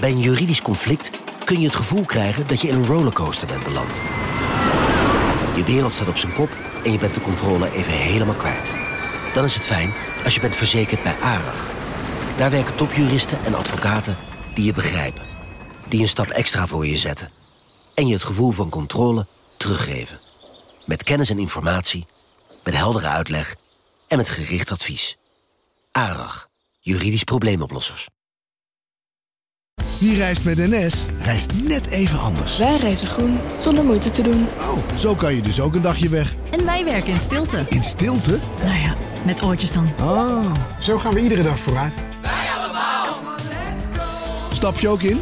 Bij een juridisch conflict kun je het gevoel krijgen dat je in een rollercoaster bent beland. Je wereld staat op zijn kop en je bent de controle even helemaal kwijt. Dan is het fijn als je bent verzekerd bij ARAG. Daar werken topjuristen en advocaten die je begrijpen. Die een stap extra voor je zetten. En je het gevoel van controle teruggeven. Met kennis en informatie, met heldere uitleg en met gericht advies. ARAG, juridisch probleemoplossers. Wie reist met NS, reist net even anders. Wij reizen groen, zonder moeite te doen. Oh, zo kan je dus ook een dagje weg. En wij werken in stilte. In stilte? Nou ja, met oortjes dan. Oh. Zo gaan we iedere dag vooruit. Wij allemaal. Stap je ook in?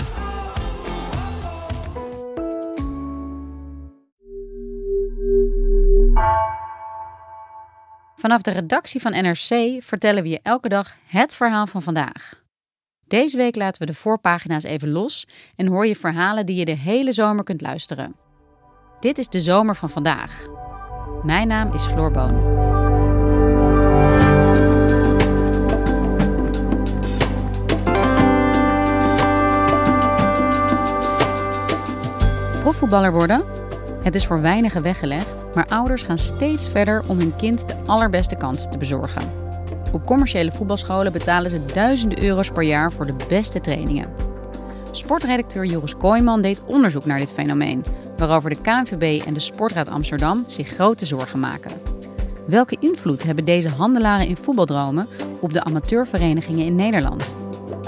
Vanaf de redactie van NRC vertellen we je elke dag het verhaal van vandaag. Deze week laten we de voorpagina's even los en hoor je verhalen die je de hele zomer kunt luisteren. Dit is de zomer van vandaag. Mijn naam is Floor Boon. Profvoetballer worden? Het is voor weinigen weggelegd, maar ouders gaan steeds verder om hun kind de allerbeste kansen te bezorgen. Op commerciële voetbalscholen betalen ze duizenden euro's per jaar voor de beste trainingen. Sportredacteur Joris Kooijman deed onderzoek naar dit fenomeen, waarover de KNVB en de Sportraad Amsterdam zich grote zorgen maken. Welke invloed hebben deze handelaren in voetbaldromen op de amateurverenigingen in Nederland?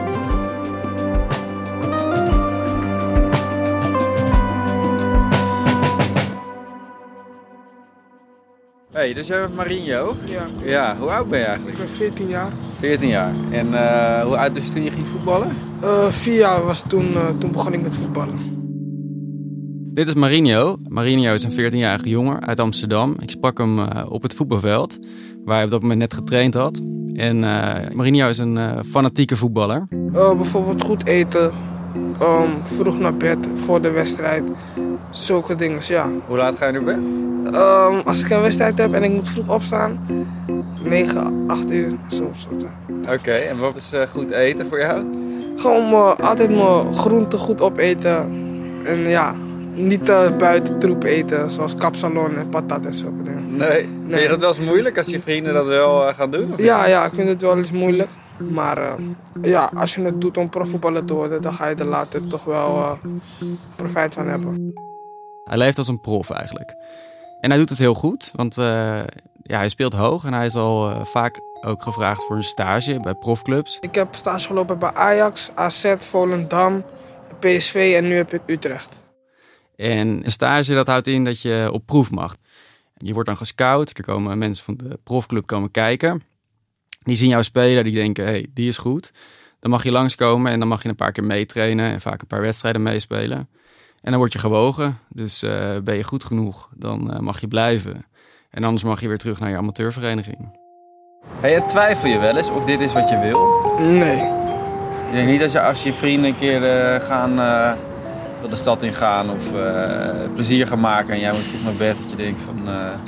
Hey, dus jij bent Marinho? Ja. Ja, hoe oud ben je eigenlijk? Ik ben 14 jaar. 14 jaar. En hoe oud was je toen je ging voetballen? 4 jaar was toen begon ik met voetballen. Dit is Marinho. Marinho is een 14-jarige jongen uit Amsterdam. Ik sprak hem op het voetbalveld, waar hij op dat moment net getraind had. En Marinho is een fanatieke voetballer. Bijvoorbeeld goed eten, vroeg naar bed voor de wedstrijd, zulke dingen, ja. Hoe laat ga je naar bed? Als ik een wedstrijd heb en ik moet vroeg opstaan, 9, 8 uur, zo. Oké, en wat is goed eten voor jou? Gewoon altijd mijn groenten goed opeten en ja, niet buiten troep eten, zoals kapsalon en patat en zulke dingen. Nee. Vind je dat wel eens moeilijk als je vrienden dat wel gaan doen? Ja, ik vind het wel eens moeilijk. Maar ja, als je het doet om profvoetballer te worden, dan ga je er later toch wel profijt van hebben. Hij leeft als een prof eigenlijk. En hij doet het heel goed, want hij speelt hoog en hij is al vaak ook gevraagd voor een stage bij profclubs. Ik heb stage gelopen bij Ajax, AZ, Volendam, PSV en nu heb ik Utrecht. En een stage dat houdt in dat je op proef mag. Je wordt dan gescout, er komen mensen van de profclub komen kijken. Die zien jou spelen, die denken, hey, die is goed. Dan mag je langskomen en dan mag je een paar keer meetrainen en vaak een paar wedstrijden meespelen. En dan word je gewogen, dus ben je goed genoeg, dan mag je blijven. En anders mag je weer terug naar je amateurvereniging. Hey, en twijfel je wel eens of dit is wat je wil? Nee. Je denkt niet als je vrienden een keer de stad in gaan of plezier gaan maken en jij moet vroeg naar bed, dat je denkt van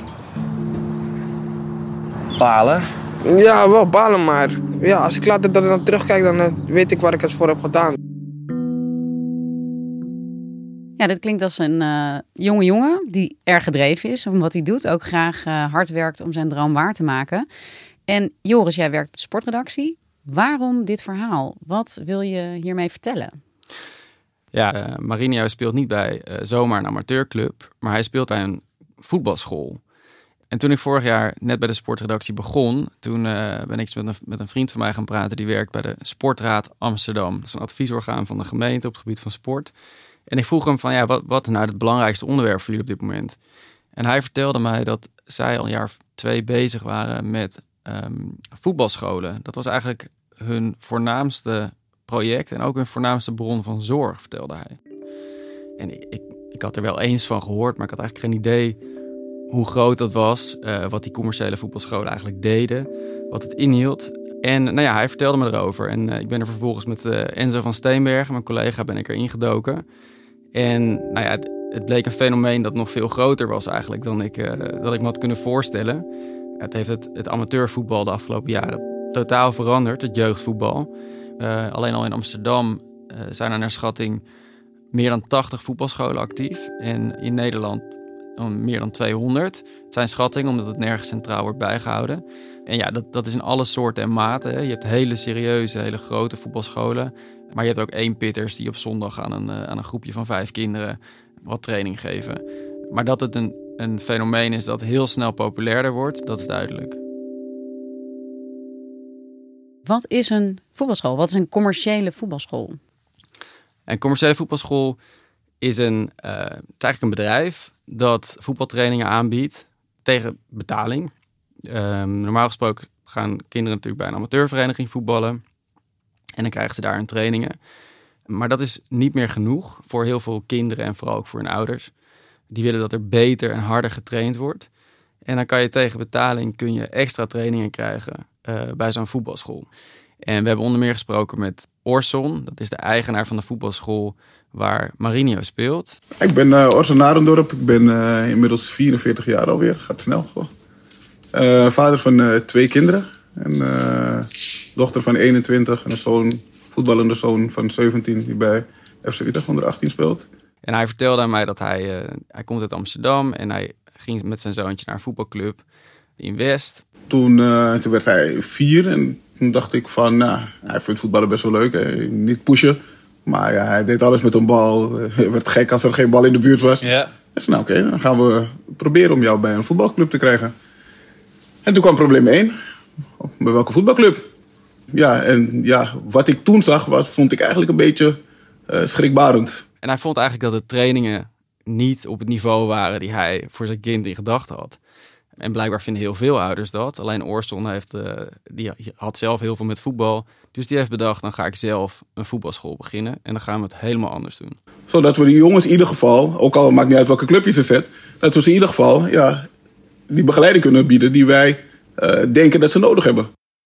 balen? Ja, wel balen, maar ja, als ik later dan terugkijk, dan weet ik waar ik het voor heb gedaan. Ja, dit klinkt als een jonge jongen die erg gedreven is om wat hij doet. Ook graag hard werkt om zijn droom waar te maken. En Joris, jij werkt op de sportredactie. Waarom dit verhaal? Wat wil je hiermee vertellen? Ja, Marinho speelt niet bij zomaar een amateurclub, maar hij speelt bij een voetbalschool. En toen ik vorig jaar net bij de sportredactie begon, toen ben ik met een vriend van mij gaan praten die werkt bij de Sportraad Amsterdam. Dat is een adviesorgaan van de gemeente op het gebied van sport. En ik vroeg hem van, ja, wat is nou het belangrijkste onderwerp voor jullie op dit moment? En hij vertelde mij dat zij al een jaar of 2 bezig waren met voetbalscholen. Dat was eigenlijk hun voornaamste project en ook hun voornaamste bron van zorg, vertelde hij. En ik had er wel eens van gehoord, maar ik had eigenlijk geen idee hoe groot dat was, wat die commerciële voetbalscholen eigenlijk deden, wat het inhield. En nou ja, hij vertelde me erover. En ik ben er vervolgens met Enzo van Steenbergen, mijn collega, ben ik erin gedoken. En nou ja, het bleek een fenomeen dat nog veel groter was eigenlijk dan ik me had kunnen voorstellen. Het heeft het amateurvoetbal de afgelopen jaren totaal veranderd, het jeugdvoetbal. Alleen al in Amsterdam zijn er naar schatting meer dan 80 voetbalscholen actief. En in Nederland meer dan 200. Het zijn schattingen omdat het nergens centraal wordt bijgehouden. En ja, dat is in alle soorten en maten. Hè. Je hebt hele serieuze, hele grote voetbalscholen. Maar je hebt ook eenpitters die op zondag aan een groepje van 5 kinderen wat training geven. Maar dat het een fenomeen is dat heel snel populairder wordt, dat is duidelijk. Wat is een voetbalschool? Wat is een commerciële voetbalschool? Een commerciële voetbalschool is eigenlijk een bedrijf dat voetbaltrainingen aanbiedt tegen betaling. Normaal gesproken gaan kinderen natuurlijk bij een amateurvereniging voetballen. En dan krijgen ze daar hun trainingen. Maar dat is niet meer genoeg voor heel veel kinderen en vooral ook voor hun ouders. Die willen dat er beter en harder getraind wordt. En dan kan je tegen betaling extra trainingen krijgen bij zo'n voetbalschool. En we hebben onder meer gesproken met Orson. Dat is de eigenaar van de voetbalschool waar Marinho speelt. Ik ben Orson Narendorp. Ik ben inmiddels 44 jaar alweer. Gaat snel. Vader van 2 kinderen. Een dochter van 21 en een voetballende zoon van 17 die bij FC Utrecht onder 18 speelt. En hij vertelde aan mij dat hij komt uit Amsterdam en hij ging met zijn zoontje naar een voetbalclub in West. Toen werd hij 4 en toen dacht ik van, hij vindt voetballen best wel leuk. Niet pushen, maar ja, hij deed alles met een bal. Hij werd gek als er geen bal in de buurt was. Ja. Dus oké, dan gaan we proberen om jou bij een voetbalclub te krijgen. En toen kwam probleem 1. Bij welke voetbalclub? Ja, en ja, wat ik toen zag, vond ik eigenlijk een beetje schrikbarend. En hij vond eigenlijk dat de trainingen niet op het niveau waren die hij voor zijn kind in gedachten had. En blijkbaar vinden heel veel ouders dat. Alleen Orson die had zelf heel veel met voetbal. Dus die heeft bedacht, dan ga ik zelf een voetbalschool beginnen. En dan gaan we het helemaal anders doen. Zodat we die jongens in ieder geval, ook al maakt niet uit welke club je ze zet, dat we ze in ieder geval die begeleiding kunnen bieden die wij denken dat ze nodig hebben.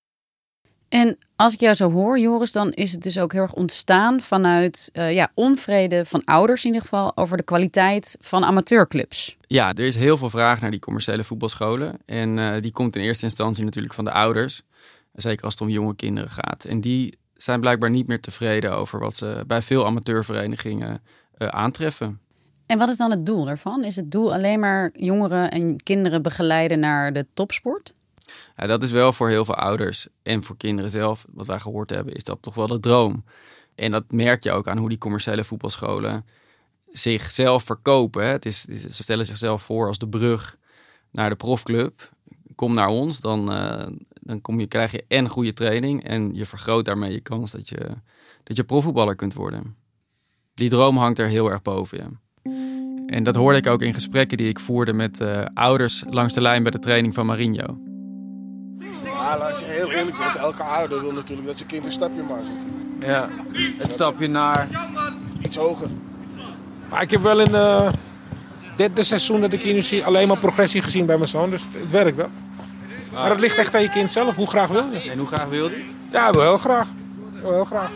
En als ik jou zo hoor, Joris, dan is het dus ook heel erg ontstaan vanuit onvrede van ouders in ieder geval over de kwaliteit van amateurclubs. Ja, er is heel veel vraag naar die commerciële voetbalscholen. En die komt in eerste instantie natuurlijk van de ouders. Zeker als het om jonge kinderen gaat. En die zijn blijkbaar niet meer tevreden over wat ze bij veel amateurverenigingen aantreffen. En wat is dan het doel daarvan? Is het doel alleen maar jongeren en kinderen begeleiden naar de topsport? Ja, dat is wel voor heel veel ouders en voor kinderen zelf, wat wij gehoord hebben, is dat toch wel de droom. En dat merk je ook aan hoe die commerciële voetbalscholen zichzelf verkopen. Ze stellen zichzelf voor als de brug naar de profclub. Kom naar ons, dan krijg je en goede training en je vergroot daarmee je kans dat je profvoetballer kunt worden. Die droom hangt er heel erg boven, ja. En dat hoorde ik ook in gesprekken die ik voerde met ouders langs de lijn bij de training van Marinho. Ja, als je heel eerlijk bent, elke ouder wil natuurlijk dat zijn kind een stapje maakt. Ja, het stapje naar iets hoger. Maar ik heb wel in het derde seizoen dat ik hier nu zie alleen maar progressie gezien bij mijn zoon, dus het werkt wel. Maar het ligt echt aan je kind zelf, hoe graag wil je? En hoe graag wil je? Ja, wel heel graag. Heel graag.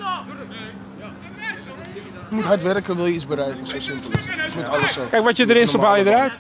Je moet hard werken, wil je iets bereiken, zo simpel is het. Met alles zo. Kijk, wat je erin stopt, haal je eruit.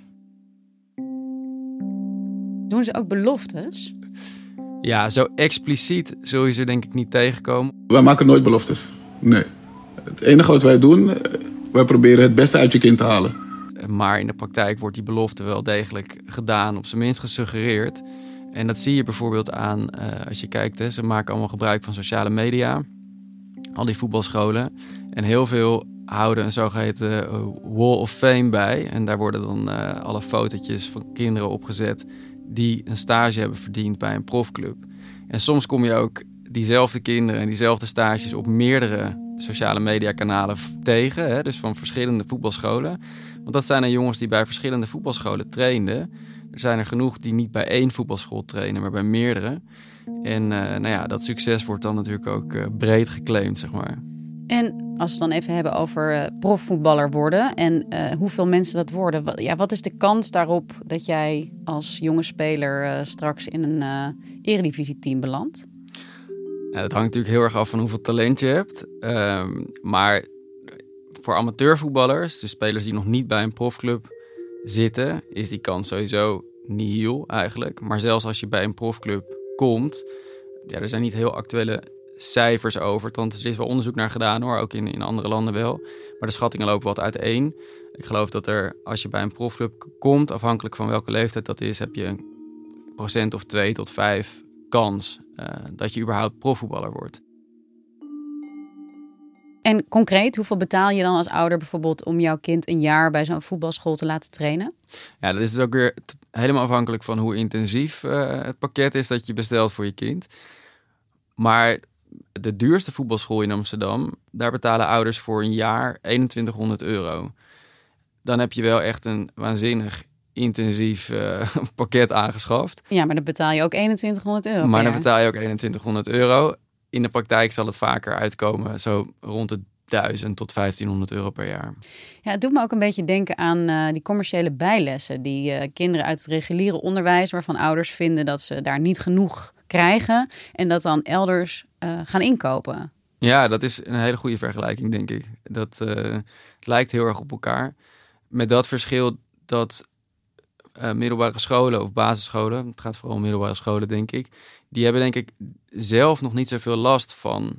Doen ze ook beloftes? Ja, zo expliciet zul je ze denk ik niet tegenkomen. Wij maken nooit beloftes. Nee. Het enige wat wij doen, wij proberen het beste uit je kind te halen. Maar in de praktijk wordt die belofte wel degelijk gedaan, op zijn minst gesuggereerd. En dat zie je bijvoorbeeld aan, als je kijkt, ze maken allemaal gebruik van sociale media. Al die voetbalscholen. En heel veel houden een zogeheten Wall of Fame bij. En daar worden dan alle fotootjes van kinderen opgezet die een stage hebben verdiend bij een profclub. En soms kom je ook diezelfde kinderen en diezelfde stages op meerdere sociale mediakanalen tegen. Hè? Dus van verschillende voetbalscholen. Want dat zijn er jongens die bij verschillende voetbalscholen trainden. Er zijn er genoeg die niet bij één voetbalschool trainen, maar bij meerdere. En dat succes wordt dan natuurlijk ook breed geclaimd, zeg maar. En als we het dan even hebben over profvoetballer worden en hoeveel mensen dat worden. Wat is de kans daarop dat jij als jonge speler straks in een eredivisieteam belandt? Ja, dat hangt natuurlijk heel erg af van hoeveel talent je hebt. Maar voor amateurvoetballers, dus spelers die nog niet bij een profclub zitten, is die kans sowieso nihil eigenlijk. Maar zelfs als je bij een profclub komt, er zijn niet heel actuele cijfers over. Want er is wel onderzoek naar gedaan hoor, ook in andere landen wel. Maar de schattingen lopen wat uiteen. Ik geloof dat er, als je bij een profclub komt, afhankelijk van welke leeftijd dat is, heb je een procent of 2 tot 5 kans dat je überhaupt profvoetballer wordt. En concreet, hoeveel betaal je dan als ouder bijvoorbeeld om jouw kind een jaar bij zo'n voetbalschool te laten trainen? Ja, dat is dus ook weer helemaal afhankelijk van hoe intensief het pakket is dat je bestelt voor je kind. Maar de duurste voetbalschool in Amsterdam, daar betalen ouders voor een jaar €2100. Dan heb je wel echt een waanzinnig intensief pakket aangeschaft. Ja, maar dan betaal je ook €2100. Maar dan betaal je ook €2100. In de praktijk zal het vaker uitkomen, zo rond de €1000 tot €1500 per jaar. Ja, het doet me ook een beetje denken aan die commerciële bijlessen. Die kinderen uit het reguliere onderwijs, waarvan ouders vinden dat ze daar niet genoeg krijgen en dat dan elders gaan inkopen. Ja, dat is een hele goede vergelijking, denk ik. Dat lijkt heel erg op elkaar. Met dat verschil dat middelbare scholen of basisscholen, het gaat vooral om middelbare scholen, denk ik, die hebben denk ik zelf nog niet zoveel last van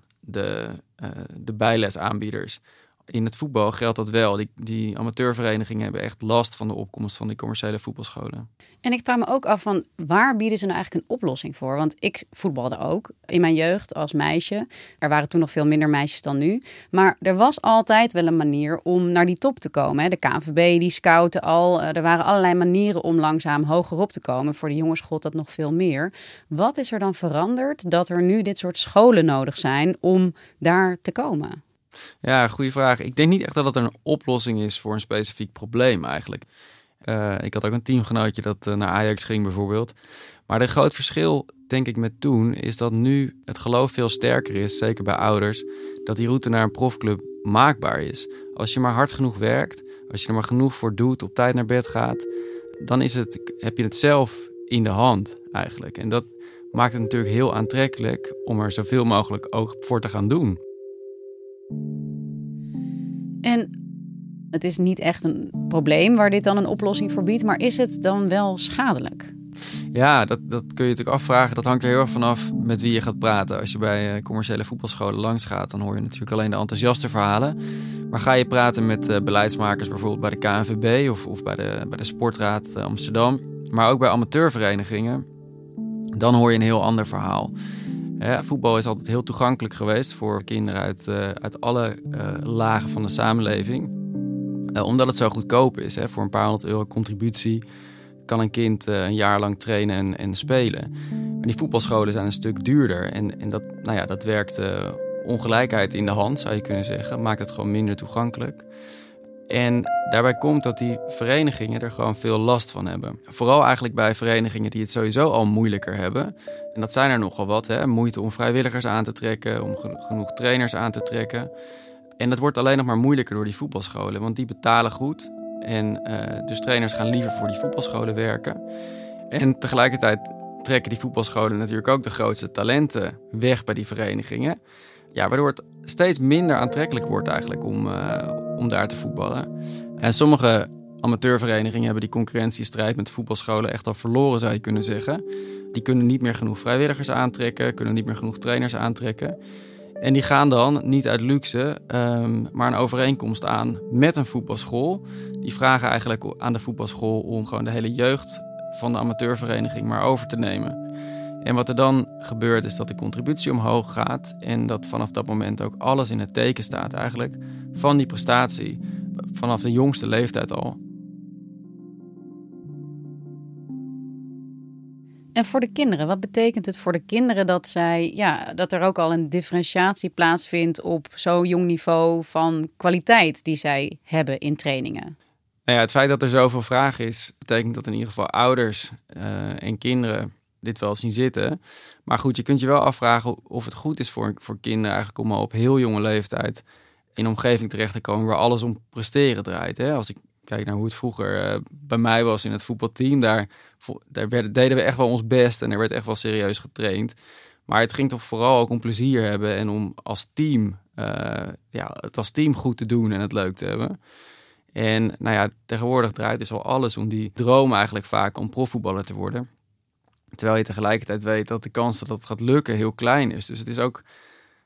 de bijlesaanbieders. In het voetbal geldt dat wel. Die amateurverenigingen hebben echt last van de opkomst van die commerciële voetbalscholen. En ik vraag me ook af van waar bieden ze nou eigenlijk een oplossing voor? Want ik voetbalde ook in mijn jeugd als meisje. Er waren toen nog veel minder meisjes dan nu. Maar er was altijd wel een manier om naar die top te komen. De KNVB die scouten al. Er waren allerlei manieren om langzaam hoger op te komen. Voor de jongens gold dat nog veel meer. Wat is er dan veranderd dat er nu dit soort scholen nodig zijn om daar te komen? Ja, goede vraag. Ik denk niet echt dat het een oplossing is voor een specifiek probleem eigenlijk. Ik had ook een teamgenootje dat naar Ajax ging bijvoorbeeld. Maar een groot verschil, denk ik, met toen is dat nu het geloof veel sterker is, zeker bij ouders, dat die route naar een profclub maakbaar is. Als je maar hard genoeg werkt, als je er maar genoeg voor doet, op tijd naar bed gaat, dan heb je het zelf in de hand eigenlijk. En dat maakt het natuurlijk heel aantrekkelijk om er zoveel mogelijk ook voor te gaan doen. En het is niet echt een probleem waar dit dan een oplossing voor biedt, maar is het dan wel schadelijk? Ja, dat kun je natuurlijk afvragen. Dat hangt er heel erg vanaf met wie je gaat praten. Als je bij commerciële voetbalscholen langs gaat, dan hoor je natuurlijk alleen de enthousiaste verhalen. Maar ga je praten met beleidsmakers bijvoorbeeld bij de KNVB of bij de Sportraad Amsterdam, maar ook bij amateurverenigingen, dan hoor je een heel ander verhaal. Ja, voetbal is altijd heel toegankelijk geweest voor kinderen uit alle lagen van de samenleving. Omdat het zo goedkoop is. Voor een paar €100 contributie kan een kind een jaar lang trainen en spelen. Maar die voetbalscholen zijn een stuk duurder. En dat werkt ongelijkheid in de hand, zou je kunnen zeggen. Maakt het gewoon minder toegankelijk. En daarbij komt dat die verenigingen er gewoon veel last van hebben. Vooral eigenlijk bij verenigingen die het sowieso al moeilijker hebben. En dat zijn er nogal wat. Moeite om vrijwilligers aan te trekken, om genoeg trainers aan te trekken. En dat wordt alleen nog maar moeilijker door die voetbalscholen. Want die betalen goed. En dus trainers gaan liever voor die voetbalscholen werken. En tegelijkertijd trekken die voetbalscholen natuurlijk ook de grootste talenten weg bij die verenigingen. Ja, waardoor het steeds minder aantrekkelijk wordt eigenlijk om daar te voetballen. En sommige amateurverenigingen hebben die concurrentiestrijd met de voetbalscholen echt al verloren, zou je kunnen zeggen. Die kunnen niet meer genoeg vrijwilligers aantrekken, kunnen niet meer genoeg trainers aantrekken. En die gaan dan niet uit luxe, maar een overeenkomst aan met een voetbalschool. Die vragen eigenlijk aan de voetbalschool om gewoon de hele jeugd van de amateurvereniging maar over te nemen. En wat er dan gebeurt is dat de contributie omhoog gaat en dat vanaf dat moment ook alles in het teken staat eigenlijk van die prestatie. Vanaf de jongste leeftijd al. En voor de kinderen, wat betekent het voor de kinderen dat er ook al een differentiatie plaatsvindt op zo'n jong niveau van kwaliteit die zij hebben in trainingen? Nou ja, het feit dat er zoveel vraag is, betekent dat in ieder geval ouders en kinderen dit wel zien zitten. Maar goed, je kunt je wel afvragen of het goed is voor kinderen eigenlijk om al op heel jonge leeftijd in een omgeving terecht te komen waar alles om presteren draait. Als ik kijk naar hoe het vroeger bij mij was in het voetbalteam, daar deden we echt wel ons best en er werd echt wel serieus getraind. Maar het ging toch vooral ook om plezier hebben en om als team het als team goed te doen en het leuk te hebben. En tegenwoordig draait dus al alles om die droom eigenlijk vaak om profvoetballer te worden. Terwijl je tegelijkertijd weet dat de kans dat het gaat lukken heel klein is. Dus het is ook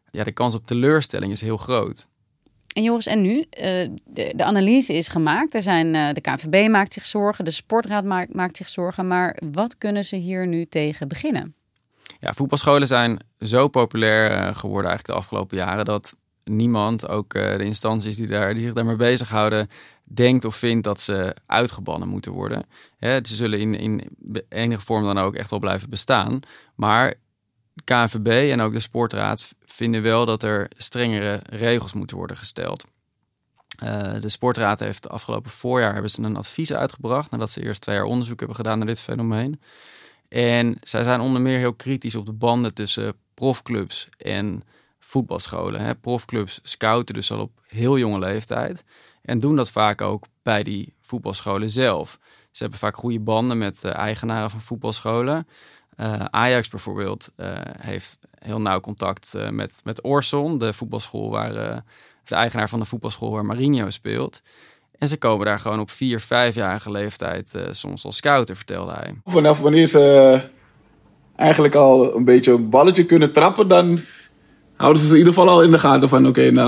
ja, de kans op teleurstelling is heel groot. En Joris, en nu? De analyse is gemaakt. De KNVB maakt zich zorgen, de Sportraad maakt zich zorgen. Maar wat kunnen ze hier nu tegen beginnen? Ja, voetbalscholen zijn zo populair geworden eigenlijk de afgelopen jaren dat niemand, ook de instanties die zich daarmee bezighouden, denkt of vindt dat ze uitgebannen moeten worden. Ze zullen in enige vorm dan ook echt wel blijven bestaan. Maar de KNVB en ook de Sportraad vinden wel dat er strengere regels moeten worden gesteld. De Sportraad heeft afgelopen voorjaar hebben ze een advies uitgebracht nadat ze eerst 2 jaar onderzoek hebben gedaan naar dit fenomeen. En zij zijn onder meer heel kritisch op de banden tussen profclubs en voetbalscholen. Profclubs scouten dus al op heel jonge leeftijd en doen dat vaak ook bij die voetbalscholen zelf. Ze hebben vaak goede banden met eigenaren van voetbalscholen. Ajax bijvoorbeeld heeft heel nauw contact met Orson, de voetbalschool de eigenaar van de voetbalschool waar Marinho speelt. En ze komen daar gewoon op 4-5-jarige leeftijd soms al scouten, vertelde hij. Vanaf wanneer ze eigenlijk al een beetje een balletje kunnen trappen, dan houden ze in ieder geval al in de gaten van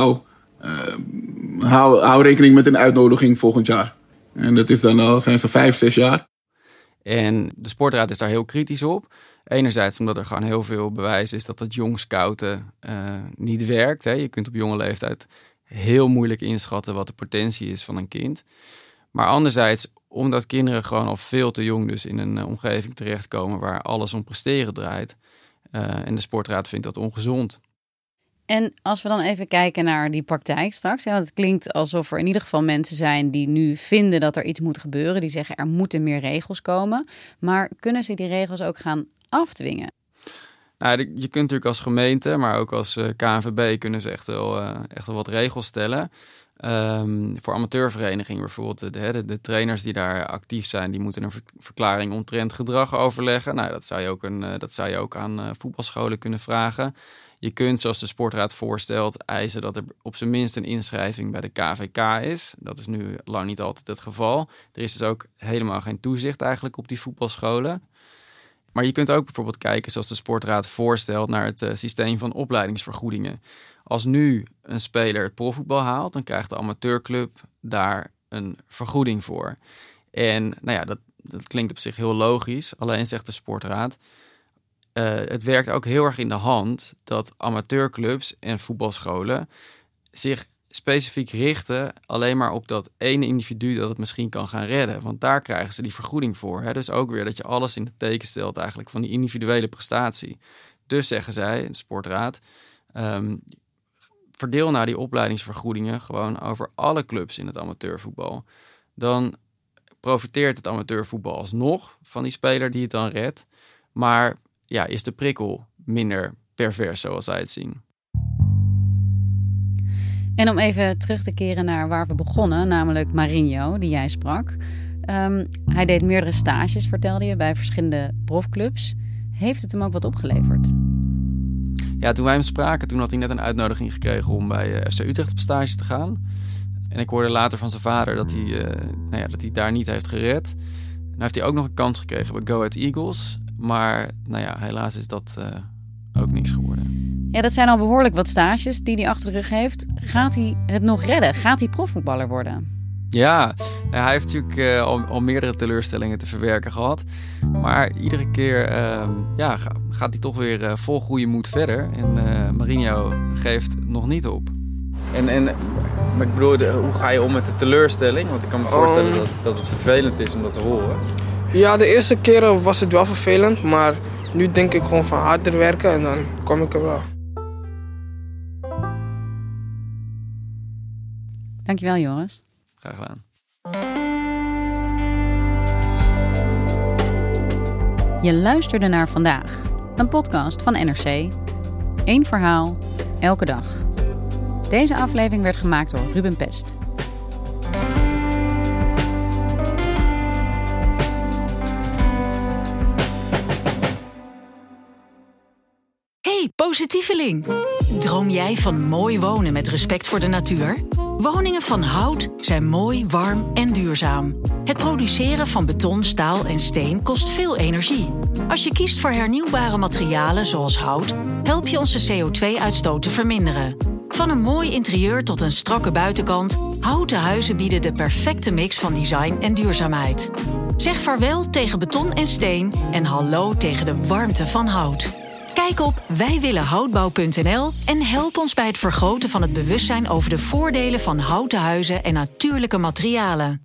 hou rekening met een uitnodiging volgend jaar. En dat is dan al, zijn ze 5-6 jaar. En de Sportraad is daar heel kritisch op. Enerzijds omdat er gewoon heel veel bewijs is dat het jong scouten niet werkt. Je kunt op jonge leeftijd heel moeilijk inschatten wat de potentie is van een kind. Maar anderzijds omdat kinderen gewoon al veel te jong dus in een omgeving terechtkomen waar alles om presteren draait. En de Sportraad vindt dat ongezond. En als we dan even kijken naar die praktijk straks. Want het klinkt alsof er in ieder geval mensen zijn die nu vinden dat er iets moet gebeuren. Die zeggen er moeten meer regels komen. Maar kunnen ze die regels ook gaan afdwingen? Nou, je kunt natuurlijk als gemeente, maar ook als KNVB kunnen ze echt wel wat regels stellen. Voor amateurverenigingen bijvoorbeeld, de trainers die daar actief zijn, die moeten een verklaring omtrent gedrag overleggen. Nou, dat zou je ook aan voetbalscholen kunnen vragen. Je kunt, zoals de Sportraad voorstelt, eisen dat er op zijn minst een inschrijving bij de KVK is. Dat is nu lang niet altijd het geval. Er is dus ook helemaal geen toezicht eigenlijk op die voetbalscholen. Maar je kunt ook bijvoorbeeld kijken, zoals de Sportraad voorstelt, naar het systeem van opleidingsvergoedingen. Als nu een speler het profvoetbal haalt, dan krijgt de amateurclub daar een vergoeding voor. En nou ja, dat klinkt op zich heel logisch. Alleen zegt de Sportraad, het werkt ook heel erg in de hand dat amateurclubs en voetbalscholen zich specifiek richten alleen maar op dat ene individu dat het misschien kan gaan redden. Want daar krijgen ze die vergoeding voor. Dus ook weer dat je alles in het teken stelt eigenlijk van die individuele prestatie. Dus zeggen zij, de Sportraad, verdeel nou die opleidingsvergoedingen gewoon over alle clubs in het amateurvoetbal. Dan profiteert het amateurvoetbal alsnog van die speler die het dan redt. Maar ja, is de prikkel minder pervers zoals zij het zien. En om even terug te keren naar waar we begonnen, namelijk Marinho, die jij sprak. Hij deed meerdere stages, vertelde je, bij verschillende profclubs. Heeft het hem ook wat opgeleverd? Ja, toen wij hem spraken, toen had hij net een uitnodiging gekregen om bij FC Utrecht op stage te gaan. En ik hoorde later van zijn vader dat hij daar niet heeft gered. Nou heeft hij ook nog een kans gekregen bij Go Ahead Eagles. Maar nou ja, helaas is dat ook niks geworden. Ja, dat zijn al behoorlijk wat stages die hij achter de rug heeft. Gaat hij het nog redden? Gaat hij profvoetballer worden? Ja, hij heeft natuurlijk al meerdere teleurstellingen te verwerken gehad. Maar iedere keer gaat hij toch weer vol goede moed verder. En Marinho geeft nog niet op. Maar ik bedoel, hoe ga je om met de teleurstelling? Want ik kan me voorstellen dat het vervelend is om dat te horen. Ja, de eerste keren was het wel vervelend, maar nu denk ik gewoon van harder werken en dan kom ik er wel. Dankjewel, Joris. Graag gedaan. Je luisterde naar Vandaag, een podcast van NRC. Eén verhaal, elke dag. Deze aflevering werd gemaakt door Ruben Pest. Hey, positieveling! Droom jij van mooi wonen met respect voor de natuur? Woningen van hout zijn mooi, warm en duurzaam. Het produceren van beton, staal en steen kost veel energie. Als je kiest voor hernieuwbare materialen zoals hout, help je onze CO2-uitstoot te verminderen. Van een mooi interieur tot een strakke buitenkant, houten huizen bieden de perfecte mix van design en duurzaamheid. Zeg vaarwel tegen beton en steen en hallo tegen de warmte van hout. Kijk op wijwillenhoutbouw.nl en help ons bij het vergroten van het bewustzijn over de voordelen van houten huizen en natuurlijke materialen.